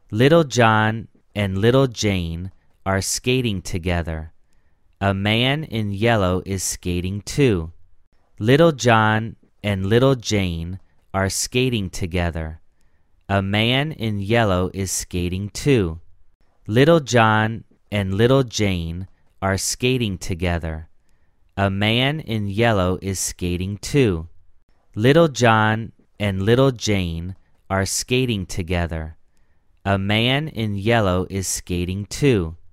Little John and little Jane are skating together. A man in yellow is skating too. Little John and little Jane are skating together. A man in yellow is skating too. Little John and little Jane are skating together. A man in yellow is skating too. Little John and little Jane are skating together. A man in yellow is skating too.